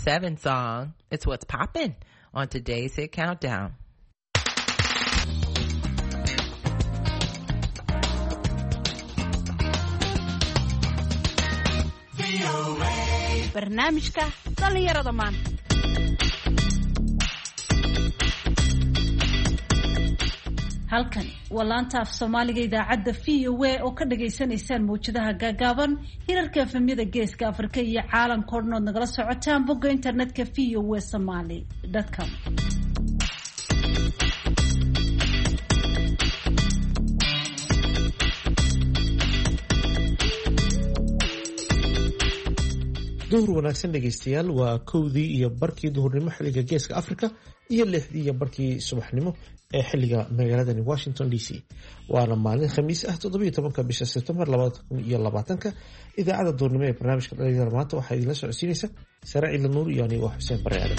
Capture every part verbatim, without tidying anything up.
seven song. It's what's poppin' on today's Hit Countdown. barnaamijka dhalinyarada maanta. halkan waa laanta af soomaaliga idaacadda v o a oo ka dhagaysanaysaan mawjadaha gaagaaban hirarka efemyada geeska afrika iyo caalamka oo dhan ood nagala socotaan bogga internetka v o a somali dot com. duhur wanaagsan dhegaystayaal, waa kowdii iyo barkii duhurnimo xilliga geeska afrika iyo lixdii iyo barkii subaxnimo ee xilliga magaaladani washington d c. waana maalin khamiis ah toddobiyo tobanka bisha sebtembar labada kun iyo labaatanka. idaacadda duhurnimo ee barnaamijka dhalinyarada maanta waxaa idinla socodsiinaysa sare ciidla nuur iyo anigo xuseen bare aadan.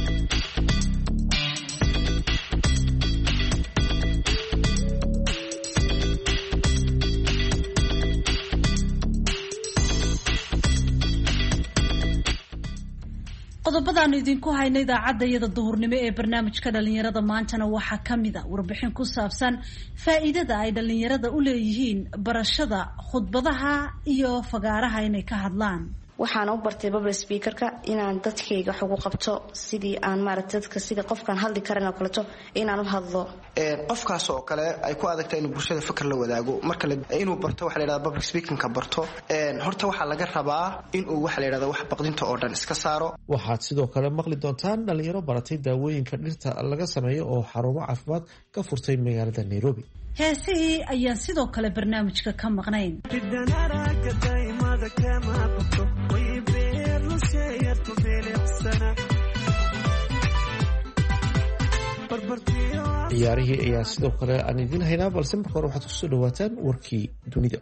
qodobadaanu idinku hayno idaacadda iyada duhurnimo ee barnaamijka dhalinyarada maantana waxaa ka mid a warbixin ku saabsan faa'iidada ay dhalinyarada u leeyihiin barashada khudbadaha iyo fagaaraha inay ka hadlaan. waxaan u bartay public speakerka inaan dadkayga wax ugu qabto sidii aan maaragtay dadka sida qofkaan hadli karin oo kaleeto inaan u hadlo. ee qofkaas oo kale ay ku adagtay inuu bulshada fikir la wadaago marka inuu barto waxa la yiraahdo public speakingka barto ee horta waxa laga rabaa inuu waxa la yiraahdo wax baqdinta oo dhan iska saaro. waxaad sidoo kale maqli doontaan dhalinyaro baratay daawooyinka dhirta laga sameeyo oo xarumo caafimaad ka furtay magaalada Nairobi. heesihii ayaan sidoo kale barnaamijka ka maqnayn. ciyaarihii ayaa sidoo kale aan idiin haynaa, balse marka hore waxaad kusoo dhawaataan warkii dunida.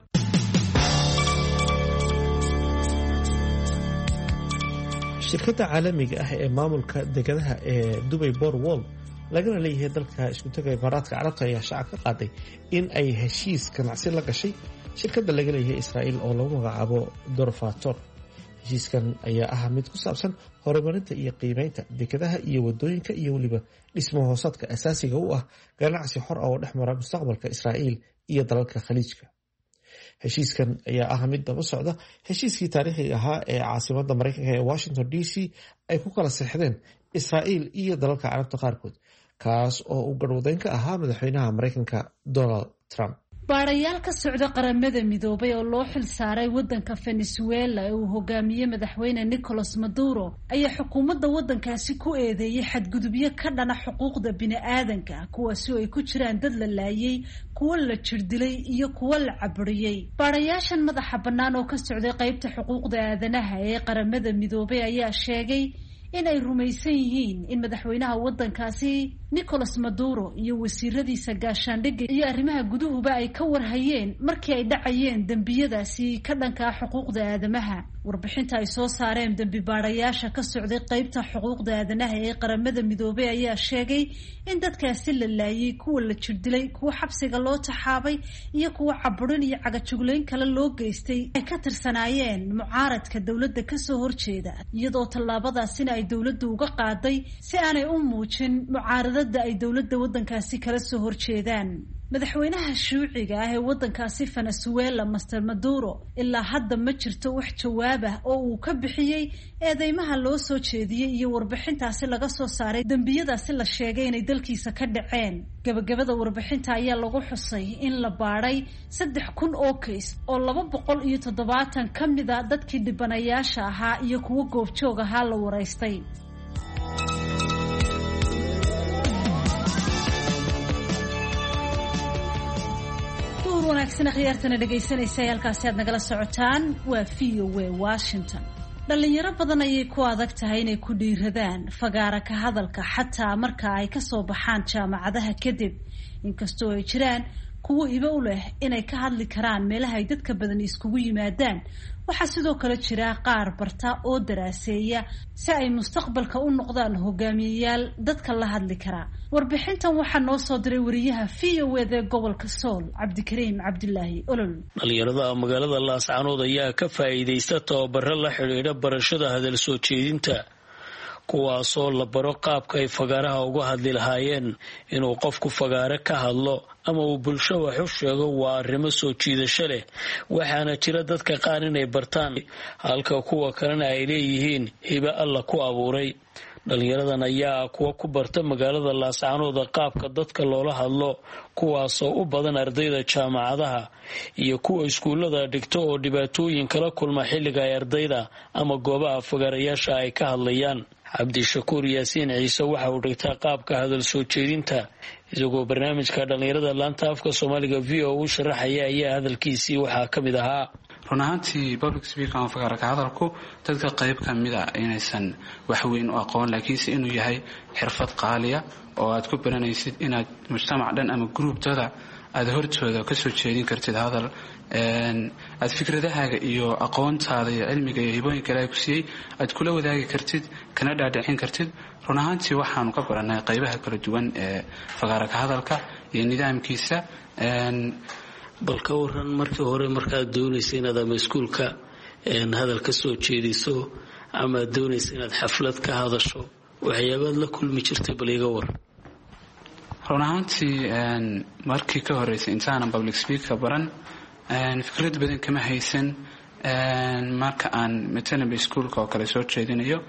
shirkadda caalamiga ah ee maamulka dekedaha ee Dubai Port World lagana leeyahay dalka isku taga Imaaraadka Carabta ayaa shaaca ka qaaday in ay heshiis ganacsi la gashay shirkadda laga leeyahay Israa'iil oo lagu magacaabo Dorfator. heshiiskan ayaa ah mid ku saabsan horumarinta iyo qiimeynta dekedaha iyo wadooyinka iyo weliba dhismo hoosaadka asaasiga u ah ganacsi xor ah oo dhex mara mustaqbalka Israa'iil iyo dalalka Khaliijka. heshiiskan ayaa ah mid daba socda heshiiskii taariikhiga ahaa ee caasimadda Mareykanka ee Washington D C ay ku kala saxdeen Israa'iil iyo dalalka Carabta qaarkood, kaas oo uu garwadeyn ka ahaa madaxweynaha Mareykanka Donald Trump. baarayaal ka socda qaramada midoobay oo loo xil saaray wadanka Venezuela ee uu hogaamiyey madaxweyne Nicolas Maduro ayaa xukuumadda wadankaasi ku eedeeyay xadgudubyo ka dhana xuquuqda bini'aadanka, kuwaasi oo ay ku jiraan dad la laayay, kuwa la jirdilay iyo kuwa la caburiyey. baarayaashan madaxa bannaan oo ka socday qaybta xuquuqda aadanaha ee qaramada midoobay ayaa sheegay in ay rumaysan yihiin in madaxweynaha wadankaasi Nicolas Maduro iyo wasiiradiisa gaashaandhigga iyo arrimaha guduhuba ay ka warhayeen markii ay dhacayeen dembiyadaasi ka dhanka xuquuqda aadamaha. warbixinta ay soo saareen dembi baarayaasha ka socday qaybta xuquuqda aadanaha ee qaramada midoobay ayaa sheegay in dadkaasi la laayay, kuwa la jirdilay, kuwa xabsiga loo taxaabay iyo kuwa caburin iyo cagajuglayn kale loo geystay ay ka tirsanaayeen mucaaradka dowladda kasoo horjeeda, iyadoo tallaabadaasina ay dowladdu uga qaaday si aanay u muujin mucaaradada ay dowladda wadankaasi kala soo horjeedaan. madaxweynaha shuuciga ah ee wadankaasi Venezuela Master Maduro ilaa hadda ma jirto wax jawaab ah oo uu ka bixiyey eedeymaha loo soo jeediyey iyo warbixintaasi laga soo saaray dembiyadaasi la sheegay inay dalkiisa ka dhaceen. gabagabada warbixinta ayaa lagu xusay in la baaray saddex kun oo kays oo laba boqol iyo toddobaatan ka mid a dadkii dhibanayaasha ahaa iyo kuwa goobjoog ahaa la waraystay. wanaagsan khiyaartana dhagaysanaysa halkaasi aad nagala socotaan waa v o a Washington. dhalinyaro badan ayay ku adag tahay inay ku dhiiradaan fagaara ka hadalka xataa marka ay ka soo baxaan jaamacadaha kadib, inkastoo ay jiraan kuwo hibo u leh inay ka hadli karaan meelaha ay dadka badan iskugu yimaadaan. waxaa sidoo kale jira qaar barta oo daraaseeya si ay mustaqbalka u noqdaan hogaamiyayaal dadka la hadli kara. warbixintan waxaa noo soo diray wariyaha v o a ee gobolka Sool Cabdikariim Cabdilaahi Olol. dhalinyarada magaalada Laascaanood ayaa ka faa'iideysta tababaro la xiriira barashada hadal soo jeedinta kuwaasoo la baro qaabka ay fagaaraha uga hadli lahaayeen. inuu qofku fagaare ka hadlo ama uu bulsho wax u sheego waa arrimo soo jiidasho leh, waxaana jira dadka qaar inay bartaan halka kuwa kalena ay leeyihiin hiba alla ku abuuray. dhalinyaradan ayaa kuwa ku barta magaalada Laascaanood qaabka dadka loola hadlo, kuwaasoo u badan ardayda jaamacadaha iyo kuwa iskuulada dhigto oo dhibaatooyin kala kulma xilliga ay ardayda ama goobaha fagaarayaasha ay ka hadlayaan. cabdishakuur yaasiin ciise waxa uu dhigtaa qaabka hadal soo jeedinta, isagoo barnaamijka dhalinyarada laanta afka Soomaaliga V O u sharaxaya ayaa hadalkiisii waxaa ka mid ahaa: run ahaantii public speaker ama fagaara ka hadalku dadka qayb ka mid ah inaysan wax weyn u aqoon, laakiinse inuu yahay xirfad qaaliya oo aad ku baranaysid inaad mujtamac dhan ama group dada aad hortooda ka soo jeedin kartid hadal, aad fikradahaaga iyo aqoontaada iyo cilmiga iyo hibooyinka Ilaahay ku siiyey aad kula wadaagi kartid kana dhaadhicin kartid. run ahaantii waxaanu ka baranay qaybaha kala duwan ee fagaara ka hadalka iyo nidaamkiisa. bal ka waran markii hore markaad doonaysa inaad ama iskuulka hadal ka soo jeediso ama doonaysa inaad xaflad ka hadasho, waxyaabaad la kulmi jirtay bal iga war. run ahaantii markii ka horeysay intaanan public speaker baran fikrad badan kama haysan. marka aan matalan iskuulka oo kale soo jeedinayo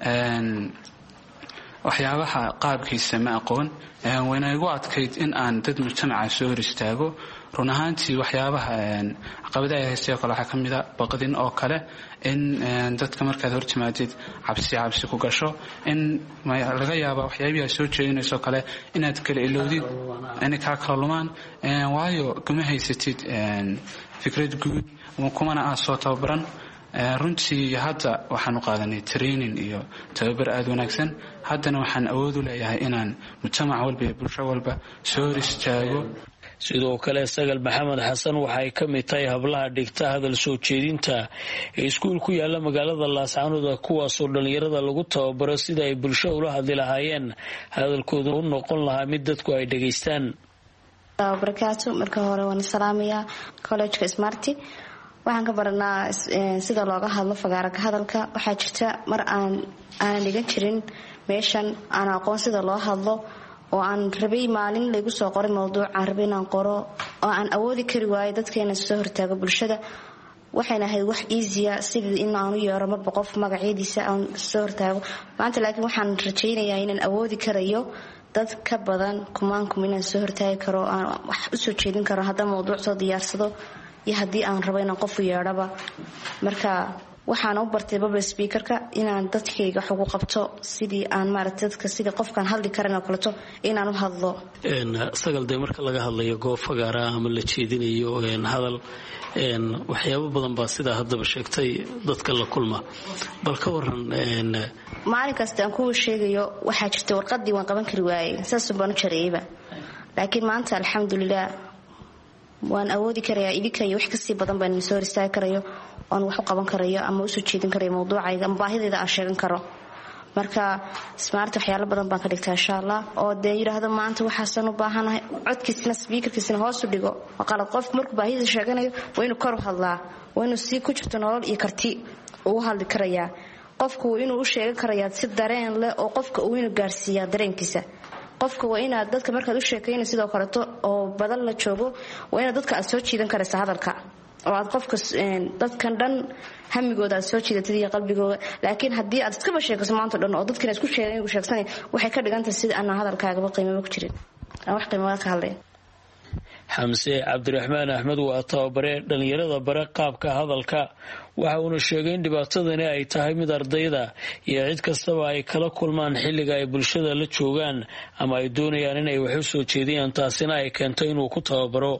waxyaabaha qaabkiisa ma aqoon, wayna igu adkayd in aan dad mujtamaca soo hor istaago. run ahaantii waxyaabaha caqabadaha haystay oo kale waxaa ka mid a baqdin oo kale, in dadka markaad hortimaadid cabsi cabsi ku gasho, in laga yaaba waxyaabihi aad soo jeedinayso kale inaad kala ilowdid, inay kaa kala lumaan, waayo kama haysatid fikrad guud kumana aad soo tababaran. runtii hadda waxaan u qaadanay training iyo tababar aad wanaagsan. haddana waxaan awood u leeyahay inaan mujtamac walba iyo bulsho walba soo hor istaago. sidoo kale Sagal Maxamed Xasan waxay ka mid tahay hablaha dhigta hadal soo jeedinta ee iskuul ku yaala magaalada Laascaanood, kuwaasoo dhalinyarada lagu tababaro sida ay bulsho ula hadli lahaayeen, hadalkooda u noqon lahaa mid dadku ay dhageystaan. barakaatu marka hore waan salaamayaa college-ka Smarty. waxaan ka baranaa sida looga hadlo fagaara ka hadalka. waxaa jirta mar aan aan dhigan jirin meeshan aan aqoon sida loo hadlo, oo aan rabay maalin lagu soo qoray mowduuc aan rabay inaan qoro oo aan awoodi kari waayay dadkeena soo hortaago bulshada. waxayna ahayd wax easy ah sidii in aan u yeero marba qof magaciisa aan soo hortaago. maanta laakiin waxaan rajaynayaa inaan awoodi karayo dad ka badan kumaan kum inaan soo hortaagi karo, aan wax u soo jeedin karo haddii mowduuc soo diyaarsado iyo haddii aan rabo inaan qof u yeedhaba. marka waxaan u bartay public speakerka inaan dadkayga wax ugu qabto sidii aan maaragtay dadka sidii qofkaan hadli karin oo kaleeto inaan u hadlo. Sagal de marka laga hadlayo goob fagaara ama la jeedinayo hadal waxyaabo badan baa sida haddaba sheegtay dadka la kulma, bal ka waran. maalin kasta aan kuu sheegayo waxaa jirta warqadii waan qaban kari waayay, saas baan u jareeyba. laakiin maanta alxamdulilah waan awoodi karayaa idinka iyo wax kasii badan baan soo hor istaagi karayo, oon wax u qaban karayo ama u soo jeedin karayo mowduucayga ama baahideeda aan sheegan karo. marka Smarty waxyaalo badan baan ka dhigtaa insha Allah, oo dee yiraahdo maanta waxaasan u baahanahay, codkiisna speakerkiisna hoos u dhigo. qalad qofku markuu baahidiisa sheeganayo waa inuu kor u hadlaa, waa inuu si ku jirto nolol iyo karti uu hadli karayaa. qofku inuu u sheegan karayaa si dareen leh oo qofka uu inuu gaarsiiyaa dareenkiisa. qofka waa inaad dadka markaad u sheekaynayso sidoo kaleeto oo badan la joogo waa inaad dadka aad soo jiidan karaysa hadalka, oo aad qofka dadkan dhan hamigooda aad soo jiidatid iyo qalbigooda. laakiin haddii aad iskaba sheekayso maanta dhan oo dadkina isku sheegan ugu sheegsanay waxay ka dhigan tahay sida aan hadalkaagaba qiimo ku jirin, aan wax qiimo ka hadlayn. xamse cabdiraxmaan axmed waa tababare dhalinyarada bare qaabka hadalka. waxa uuna sheegay in dhibaatadani ay tahay mid ardayda iyo cid kastaba ay kala kulmaan xilliga ay bulshada la joogaan ama ay doonayaan inay wax u soo jeediyaan, taasina ay keento inuu ku tababaro.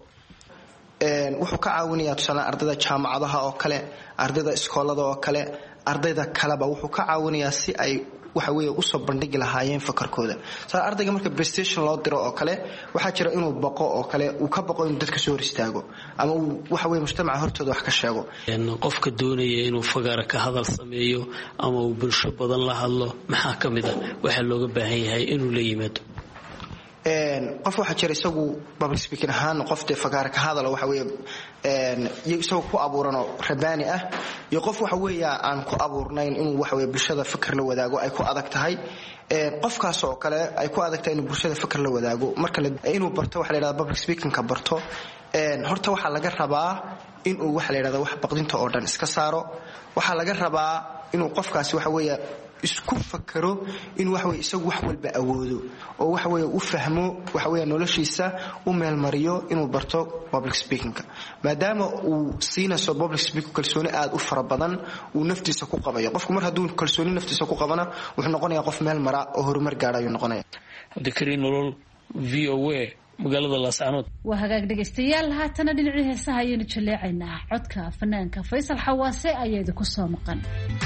wuxuu ka caawinayaa tusaale ardayda jaamacadaha oo kale, ardayda iskoolada oo kale, ardayda kaleba wuxuu ka caawinayaa si ay waxa weeye u soo bandhigi lahaayeen fakarkooda. saa ardayga marka presentation loo diro oo kale waxa jira inuu baqo oo kale, uu ka baqo inuu dadka soo hor istaago ama uu waxa weeye mujtamaca hortooda wax ka sheego. qofka doonaya inuu fagaara ka hadal sameeyo ama uu bulsho badan la hadlo maxaa ka mid ah waxa looga baahan yahay inuu la yimaado? qof waxa jira isagu public speaking ahaan qof de fagaar ka hadalo waxa weeye een isagu ku abuurano rabani ah iyo qof waxa weeye aan ku abuurnayn inuu waxa weeye bulshada fikir la wadaago ay ku adag tahay een qofkaas oo kale ay ku adag tahay inuu bulshada fikir la wadaago marka inuu barto waxa la yiraahdo public speaking ka barto een horta waxa laga rabaa inuu waxa la yiraahdo wax baqdinta oo dhan iska saaro waxa laga rabaa inuu qofkaasi waxa weeye isku fakaro in wax weey isagu wax walba awoodo oo wax weey u fahmo wax weey noloshiisa u meel mariyo inuu barto public speaking maadaama uu siinaso public speaking kalsooni aad u fara badan uu naftiisa ku qabayo qofku mar haduu kalsooni naftiisa ku qabana wuxuu noqonayaa qof meel mara oo horumar gaarayo noqonaya Abdikariin Nolol V O A magaalada Laascaanood waa hagaag dhageystayaal haatana dhinacii heesaha ayaynu jaleecaynaa codka fanaanka Faysal Xawaase ayaa idinku soo maqan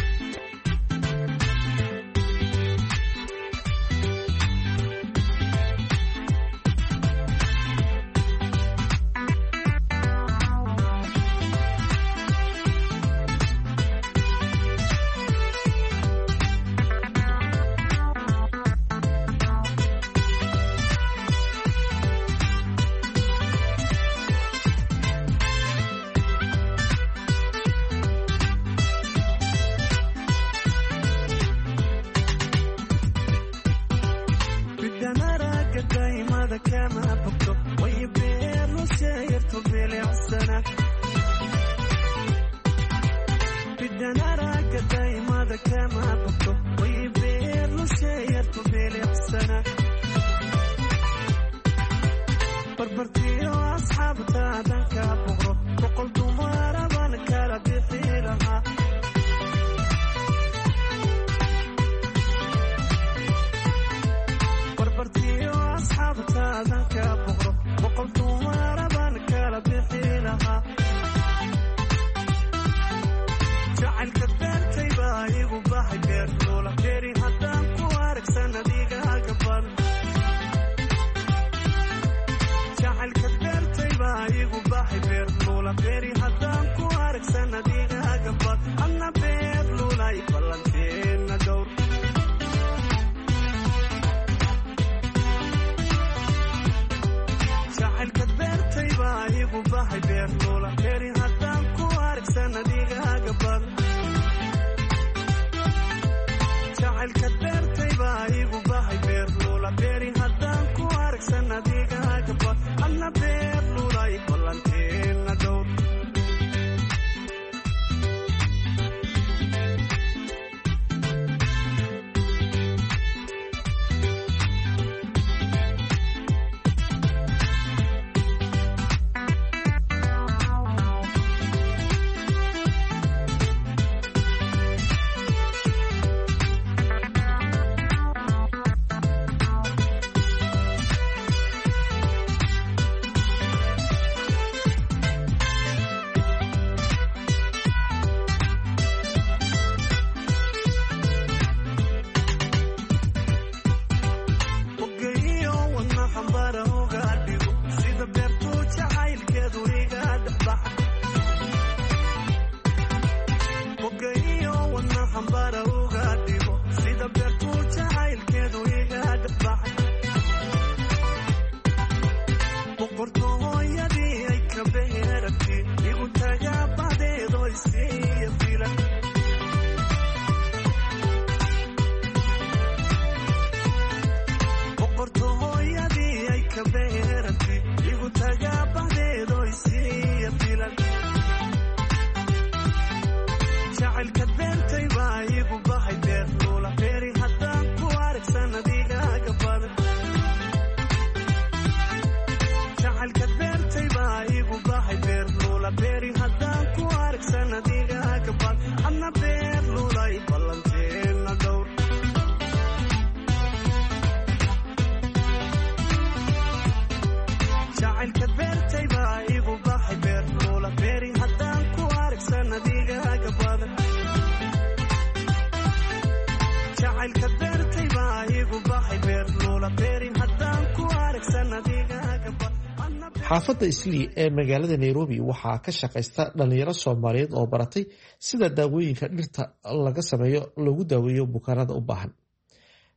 xaafadda Islii ee magaalada Nairobi waxaa ka shaqeysta dhalinyaro Soomaaliyeed oo baratay sida daawooyinka dhirta laga sameeyo lagu daaweeyo bukaanada u baahan.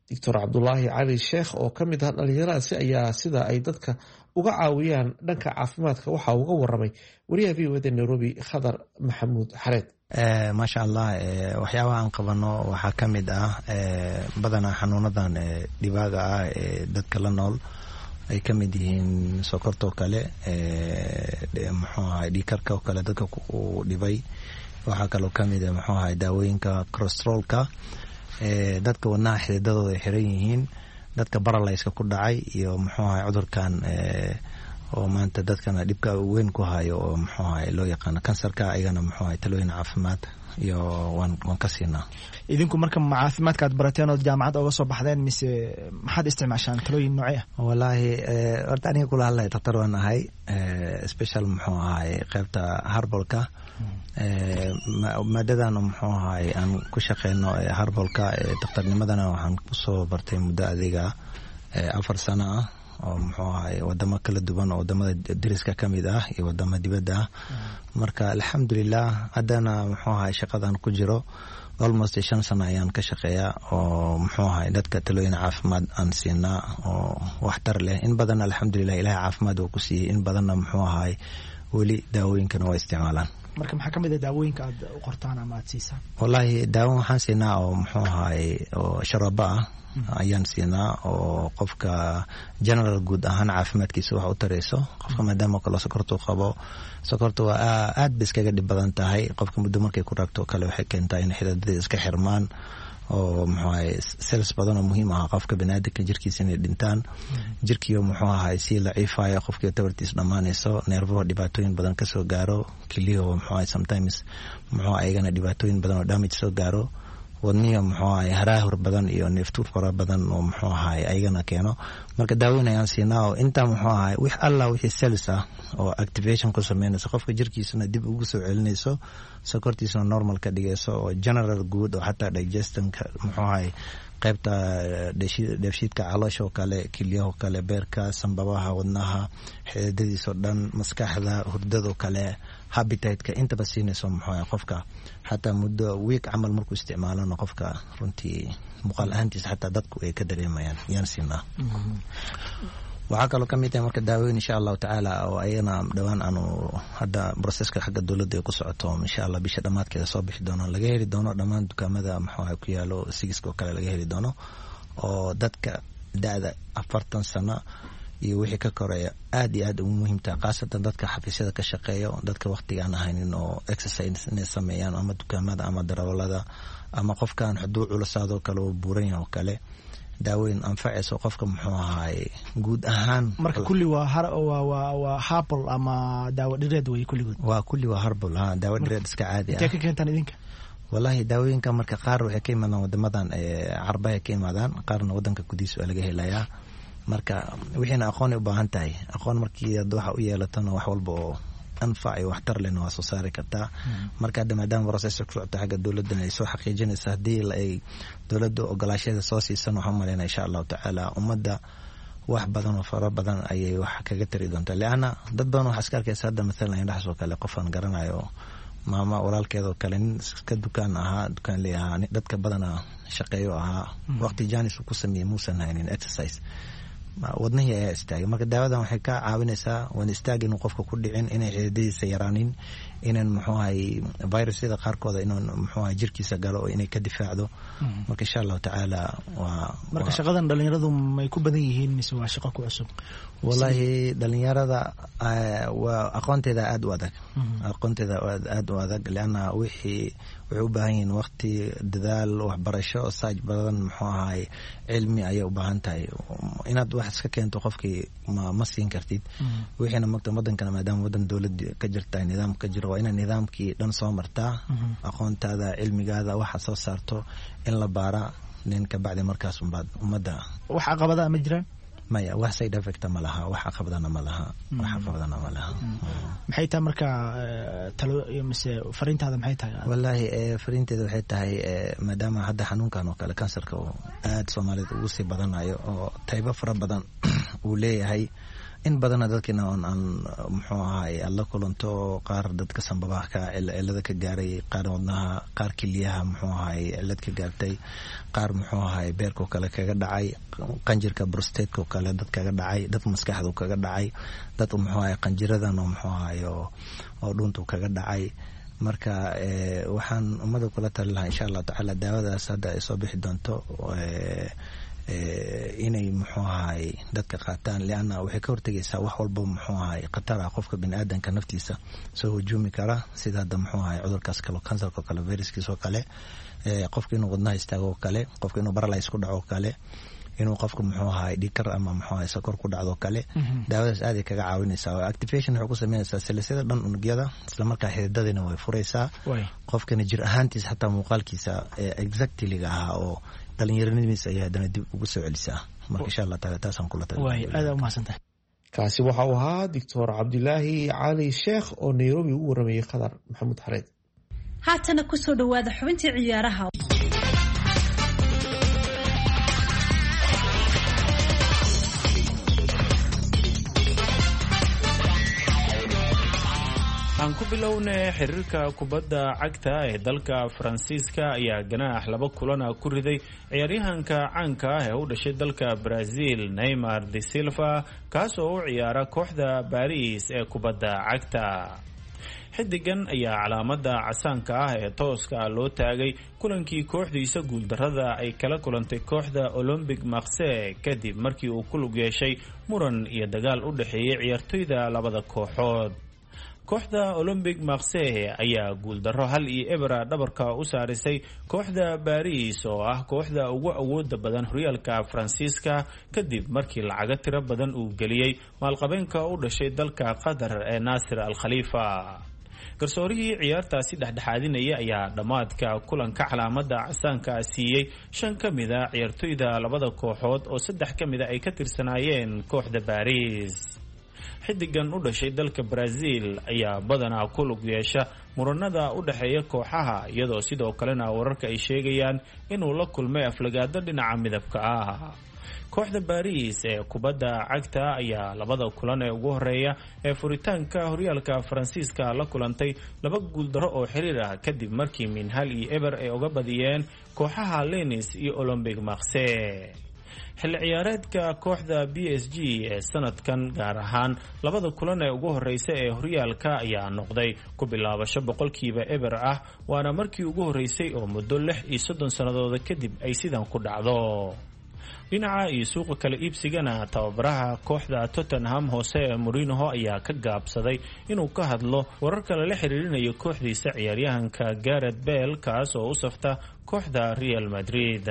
doctor cabdulaahi cali sheekh oo ka mid ah dhalinyaradaasi ayaa sida ay dadka uga caawiyaan dhanka caafimaadka waxa uga waramay wariyaha v o da nairobi khadar maxamuud xareed. maasha allah waxyaabaha aan qabano waxaa ka mid ah badanaa xanuunadan dhibaaga ah ee dadka la nool ay ka mid yihiin sokortoo kale muxuu ahay dhiikarka oo kale dadka uu dhibay. waxaa kaloo ka mid ah muxuu ahay daawooyinka corostrolka dadka wadnaha xididadooda ay xiran yihiin, dadka baralayska ku dhacay iyo muxuu ahay cudurkan oo maanta dadkana dhibka weyn ku hayo oo muxuu ahay loo yaqaano kansarka, ayagana muxuu ahay talooyin caafimaad iyo waan waan ka siinaa. idinku marka ma caafimaadka aad barateen oo jaamacad uga soo baxdeen mise maxaad isticmaashaan talooyin noocee ah? wallaahi horta aniga kula hadlay daktar waan ahay, special muxuu ahay qaybta harbalka maadadan muxuu ahay aan ku shaqeyno harbalka daktarnimadana waxaan kusoo bartay muddo adiga afar sano ah oo muxuu ahay wadamo kala duwan oo wadamada dariska ka mid ah iyo wadamo dibadda ah. marka alxamdulilah haddana muxuu ahay shaqadan ku jiro almost shan sano ayaan ka shaqeeyaa oo muxuu ahay dadka talooyin caafimaad aan siinaa oo waxtar leh. in badan alxamdulilah ilahay caafimaad uu ku siiyey, in badanna muxuu ahay weli daawooyinkana waa isticmaalaan. marka maxaa ka mid ah daawooyinka aad u qortaan ama aad siisaan? wallaahi daawo waxaan siinaa oo muxuu ahay oo sharaba ah ayaan siinaa oo qofka general guud ahaan caafimaadkiisa wax u tarayso. qofka maadaama kale sokortu qabo, sokorta waa aad bay iskaga dhib badan tahay. qofka muddo markay ku raagto kale waxay keentaa in xididada iska xirmaan oo muxuu ahay cells badan oo muhiim ah qofka baniaadamka jirkiisa inay dhintaan. jirkiyo muxuu ahay si laciifaya, qofkii tabartiis dhammaanayso, neerfaha dhibaatooyin badan kasoo gaaro, kiliyaho muxuu ahay sometimes muxuu ayagana dhibaatooyin badan oo damage soo gaaro, wadniyo muxuu ahay haraahur badan iyo neeftuur fara badan oo muxuu ahay ayagana keeno. marka daaweyn ayaan siinaa oo intaa muxuu ahay wix alla wixii cells ah oo activation ku sameynayso qofka jirkiisana dib ugu soo celinayso, sokortiisana normal ka dhigayso, oo general good oo xataa digestionka muxuu ahay qaybta dheefshiidka caloosha oo kale, kilyaha oo kale, beerka, sambabaha, wadnaha, xididadiisa oo dhan, maskaxda, hurdada oo kale, habitideka intaba siinayso muxuu ahay qofka. xataa muddo week camal markuu isticmaalana qofka runtii muuqaal ahaantiisa xataa dadku ay ka dareemayaan yaan siinaa. waxaa kaloo ka mid tahay marka daaweyn insha allahu tacaala oo ayana dhowaan aanu hadda broseska xagga dowladda ay ku socoto insha allah bisha dhammaadkeeda soo bixi doono, laga heli doono dhammaan dukaamada muxuu ahay ku yaalo sigiska oo kale laga heli doono, oo dadka da-da afartan sano iyo wixii ka koreeya aad iyo aad ugu muhiimtaha, khaasatan dadka xafiisyada ka shaqeeyo, dadka waqtigaan ahaynin oo exercise inay sameeyaan ama dukaamada ama darawalada ama qofkan hadduu culusaadoo kale oo buuran yahay oo kale, daaweyn anfacayso qofka muxuu ahay guud ahaan. marka kulli waa waa waa herbal ama daawo dhireed way kulligood? waa kulli waa herbal, ha daawo dhireed iska caadi ah. intee ka keentaan idinka? wallaahi daawooyinka marka qaar waxay ka imaadaan wadamadan carbaha ka imaadaan, qaarna wadanka gudihiisa waa laga helayaa. marka wixiina aqoonay u baahan tahay, aqoon markii aad waxa u yeelatana wax walba oo anfac iyo waxtar lehna waa soo saari kartaa. marka hadda maadaama process ku socota xagga dowladda ay soo xaqiijinaysa haddii ay dowladda ogolaasheeda soo siisan, waxaan maleynaa insha allahu tacaala ummadda wax badan oo fara badan ayay wax kaga tari doontaa. leanna dad badan waxaa iska arkaysa hadda maalan indhaxas oo kale qofaan garanayo maama walaalkeeda oo kale nin iska dukaan ahaa dukaan leeyahaa, dadka badana shaqeeyo ahaa, waqti jaanis uu ku sameeyey muusan haynin exercise, wadnihii ayaa istaagay. marka daawadan waxay ka caawinaysaa waan istaag inuu qofka ku dhicin, inay xididadiisa yaraanin, inaan muxuu ahay virusyada qaarkooda inaan muxuu ahay jirkiisa galo oo inay ka difaacdo. marka insha allahu tacaala waa marka shaqadan dhalinyaradu may ku badan yihiin mise waa shaqo ku cusub? wallaahi dhalinyarada waa aqoonteeda aad u adag, aqoonteeda aad u adag leanna wixii waxay u baahan yihiin waqti, dadaal, waxbarasho, saaj badan, muxuu ahay cilmi ayay u baahan tahay. inaad wax iska keento qofkii ma ma siin kartid. wixiina magta wadankana maadaama wadan dowlad ka jirta, nidaam ka jiro, waa inaad nidaamkii dhan soo martaa, aqoontaada, cilmigaada, waxa soo saarto in la baara, nin ka bacdi markaas umbaad ummadda. wax caqabada ma jiraan? maya, wax side effect ma laha, wax caqabadana ma laha, wax caqabadana ma laha. maxay tahay marka talo iyo mise fariintaada maxay tahay? wallaahi fariinteeda waxay tahay maadaama hadda xanuunkan oo kale kansarka oo aad Soomaalida ugu sii badanayo oo tayba fara badan uu leeyahay, in badana dadkina on aan muxuu ahaay alla kulanto qaar dadka sanbabaha ka cilada ka gaaray qaar wadnaha qaar kiliyaha muxuu ahaay cilad ka gaartay qaar muxuu ahaay beerka kale kaga dhacay qanjirka prostate-ka kale dad kaga dhacay dad maskaxda kaga dhacay dad muxuu ahaay qanjiradan oo muxuu ahaay oo dhunta kaga dhacay marka waxaan umada kula tali lahaa insha Allah taala daawadaas hadda ay soo bixi doonto inay muxuu ahaay dadka qaataan liana waxay ka hortagaysaa wax walba muxuu ahaay khatar ah qofka bini'aadanka naftiisa soo hujuumi kara sida hadda muxuu ahaay cudurkaas kale kansarka kale viruskiisa oo kale qofka inuu wadnaha istaago oo kale qofka inuu paralyze ku dhaco oo kale inuu qofka muxuu ahaay dhikar ama muxuu ahaay sokor ku dhacdo kale daawadaas aad ay kaga caawinaysaa activation waxay ku sameynaysaa silsilada dhan unugyada isla markaa xididadina way furaysaa qofkana jir ahaantiisa xataa muuqaalkiisa exactly ga ah oo dhalinyaranimadiisa ayaa haddana dib ugu soo celisaa marka insha Allah taala taasaan kula way aad u mahadsantahay kaasi waxa uu ahaa doctor Cabdilaahi Cali Sheekh oo Nairobi u waramayay Qadar Maxamed Xareed haatana ku soo dhawaada xubintii ciyaaraha aan ku bilownay xiriirka kubadda cagta ee dalka Faransiiska ayaa ganaax laba kulan ku riday ciyaaryahanka caanka ah ee u dhashay dalka Brazil Neymar da Silva kaas oo u ciyaara kooxda Paris ee kubadda cagta xidigan ayaa calaamada casaanka ah ee tooska loo taagay kulankii kooxdiisa guuldarrada ay kala kulantay kooxda Olympique Marseille kadib markii uu ku lug yeeshay muran iyo dagaal u dhaxeeyay ciyaartoyda labada kooxood kooxda Olympique Marseille ayaa guuldarro hal iyo ebra dhabarka u saarisay kooxda Paris oo ah kooxda ugu awoodda badan horyaalka Faransiiska kadib markii lacaga tiro badan uu geliyay maalqabeenka u dhashay dalka Qatar ee Nasser Al Khalifa garsoorihii ciyaartaasi dhexdhexaadinaya ayaa dhamaadka kulanka calaamada casaanka siiyay shan ka mid ah ciyaartoyda labada kooxood oo saddex ka mid ah ay ka tirsanaayeen kooxda Paris xidigan u dhashay dalka Brazil ayaa badanaa ku lug yeesha muranada u dhaxeeya kooxaha iyadoo sidoo kalena wararka ay sheegayaan inuu la kulmay aflagaado dhinaca midabka ah kooxda Paris ee kubadda cagta ayaa labada kulan ee ugu horeeya ee furitaanka horyaalka Faransiiska la kulantay laba guuldaro oo xiriir ah kadib markii min hal iyo eber ay uga badiyeen kooxaha Lens iyo Olympique Marseille xilli ciyaareedka kooxda B S G ee sanadkan gaar ahaan labada kulan ee ugu horeysay ee horyaalka ayaa noqday ku bilaabasho boqolkiiba eber ah waana markii ugu horeysay oo muddo lix iyo soddon sanadooda kadib ay sidan ku dhacdo dhinaca iyo suuqa kala iibsigana tababaraha kooxda Tottenham Jose Mourinho ayaa ka gaabsaday inuu ka hadlo wararka la xiriirinayo kooxdiisa ciyaaryahanka Gareth Bale kaas oo u safta kooxda Real Madrid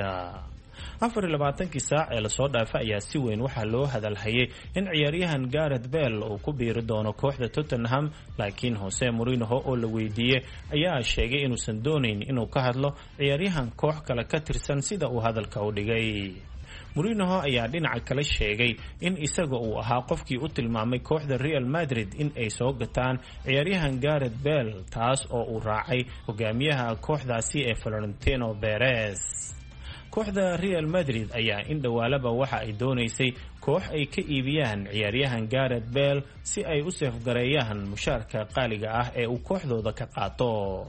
afar iyo labaatankii saac ee lasoo dhaafay ayaa si weyn waxaa loo hadalhayay in ciyaaryahan Gareth Bale uu ku biiri doono kooxda Tottenham laakiin Jose Mourinho oo la weydiiyay ayaa sheegay inuusan doonayn inuu ka hadlo ciyaaryahan koox kale ka tirsan sida uu hadalka u dhigay Mourinho ayaa dhinaca kale sheegay in isaga uu ahaa qofkii u tilmaamay kooxda Real Madrid in ay soo gataan ciyaaryahan Gareth Bale taas oo uu raacay hogaamiyaha kooxdaasi ee Florentino Perez kooxda Real Madrid ayaa in dhawaalaba waxa ay doonaysay koox ay ka iibiyaan ciyaaryahan Gareth Bale si ay u seefgareeyaan mushaarka qaaliga ah ee uu kooxdooda ka qaato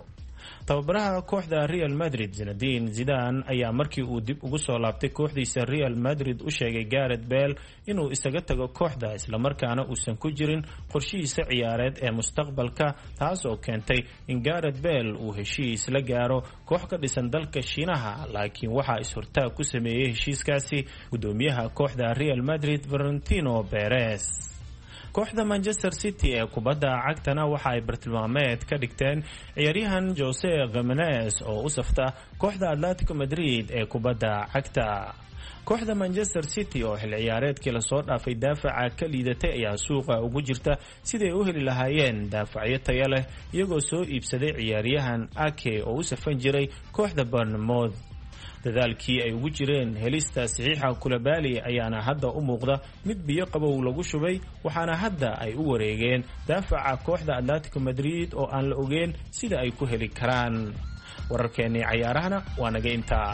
tababaraha kooxda Real Madrid Zinedine Zidane ayaa markii uu dib ugu soo laabtay kooxdiisa Real Madrid u sheegay Gareth Bale inuu isaga tago kooxda isla markaana uusan ku jirin qorshihiisa ciyaareed ee mustaqbalka taas oo keentay in Gareth Bale uu heshiis la gaaro koox ka dhisan dalka Shiinaha laakiin waxa is-hortaag ku sameeyay heshiiskaasi gudoomiyaha kooxda Real Madrid Florentino Perez kooxda Manchester City ee kubadda cagtana waxa ay bartilmaameed ka dhigteen ciyaaryahan Jose Gimenez oo u safta kooxda Atletico Madrid ee kubadda cagta kooxda Manchester City oo xil ciyaareedkii la soo dhaafay daafaca ka liidatay ayaa suuqa ugu jirta sidii u heli lahaayeen daafacyo tayo leh iyagoo soo iibsaday ciyaaryahan Ake oo u safan jiray kooxda Bournemouth dadaalkii ay ugu jireen helista saxiixa Koulibaly ayaana hadda u muuqda mid biyo qabow lagu shubay waxaana hadda ay u wareegeen daafaca kooxda Atletico Madrid oo aan la ogeyn sida ay ku heli karaan wararkeennii cayaarahana waa naga intaa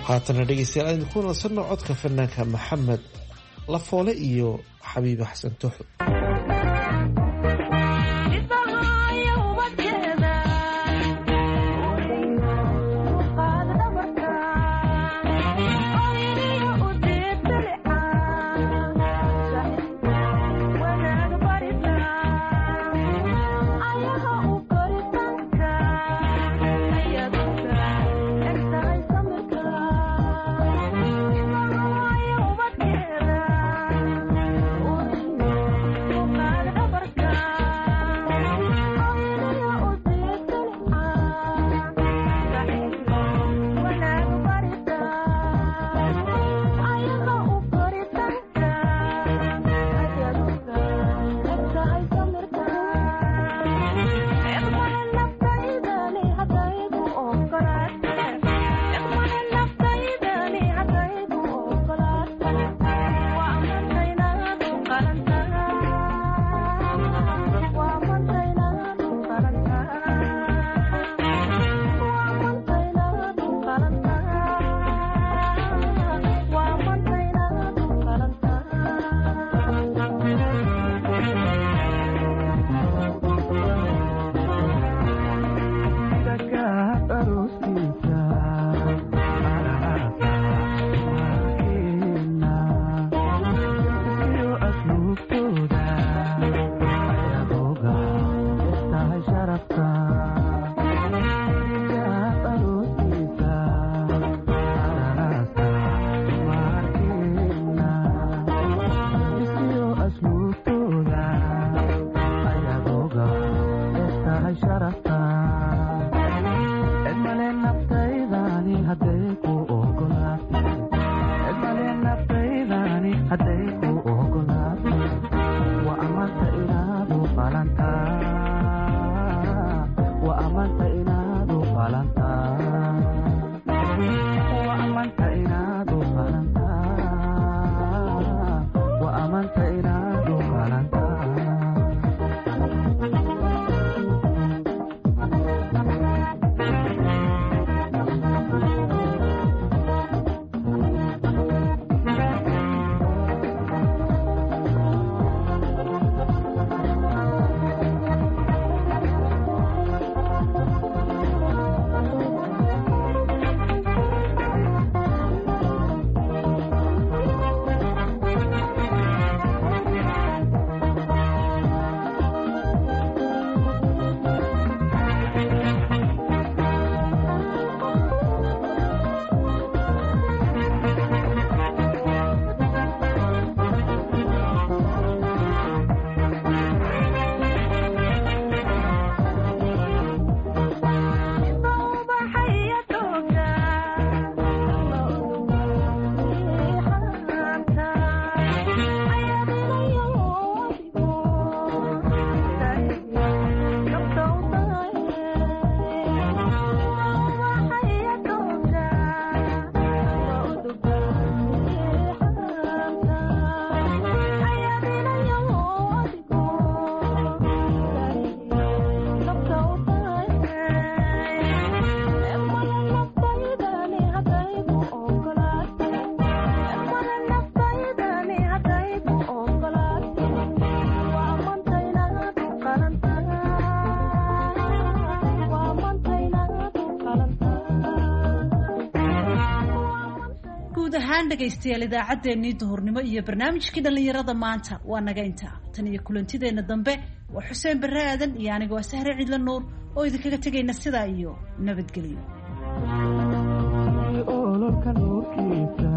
haatana dhegeystayaal aynu ku nasanno codka fanaanka maxamed lafoole iyo xabiibe xasan tooxo. dhegaystayaal idaacaddeenii duhurnimo iyo barnaamijkii dhallinyarada maanta waa naga intaa tan iyo kulantideena dambe waa xuseen barre aadan iyo anigoo sahre cidla nuur oo idinkaga tegayna sidaa iyo nabadgelyo.